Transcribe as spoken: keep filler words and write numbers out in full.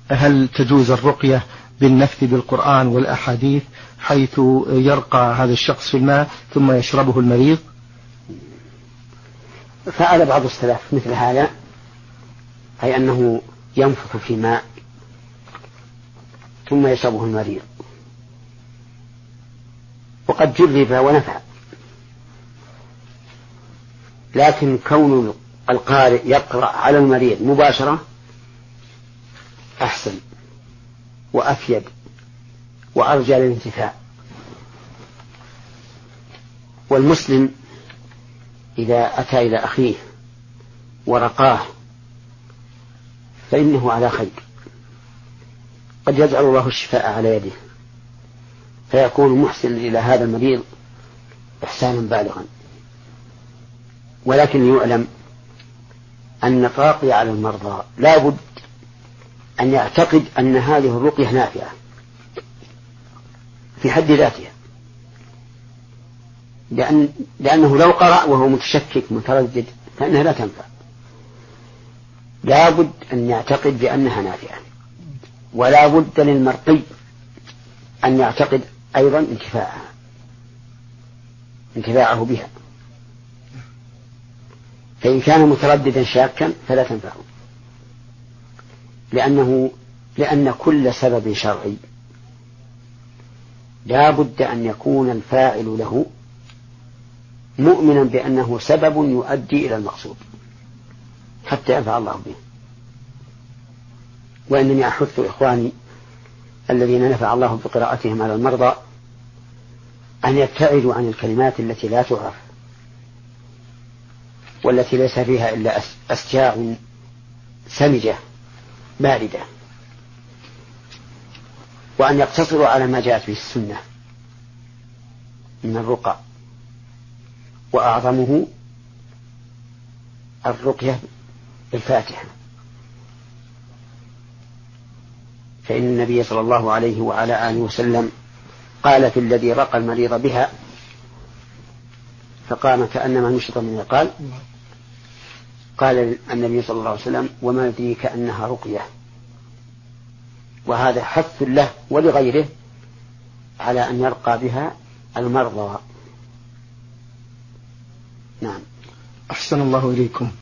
هل تجوز الرقية بالنفث بالقرآن والأحاديث حيث يرقى هذا الشخص في الماء ثم يشربه المريض؟ فعل بعض السلف مثل هذا، أي أنه ينفث في ماء ثم يشربه المريض، وقد جرب ونفع. لكن كون القارئ يقرأ على المريض مباشرة أحسن وأفيد وأرجى للانتفاع. والمسلم إذا أتى إلى أخيه ورقاه فإنه على خير، قد يجعل الله الشفاء على يده فيكون محسن إلى هذا المريض إحسانا بالغا. ولكن يعلم أن الراقي على المرضى لا بد أن يعتقد أن هذه الرقية نافعة في حد ذاتها، لأن لأنه لو قرأ وهو متشكك متردد فإنها لا تنفع. لا بد أن يعتقد بأنها نافعة، ولا بد للمرقي أن يعتقد أيضا انتفاعها انتفاعه بها. فإن كان مترددا شاكا فلا تنفعه، لأنه لأن كل سبب شرعي لا بد أن يكون الفاعل له مؤمنا بأنه سبب يؤدي إلى المقصود حتى ينفع الله به. وإنني أحث إخواني الذين نفع الله بقراءتهم على المرضى أن يبتعدوا عن الكلمات التي لا تعرف والتي ليس فيها إلا أشجاع سمجة باردة، وأن يقتصروا على ما جاءت به السنة من الرقى، وأعظمه الرقية بالفاتحة، فإن النبي صلى الله عليه وعلى آله وسلم قال في الذي رقى المريض بها فقام كأنما نشط من القال، قال النبي صلى الله عليه وسلم وما يدريك أنها رقية. وهذا حث له ولغيره على أن يرقى بها المرضى. نعم. أحسن الله إليكم.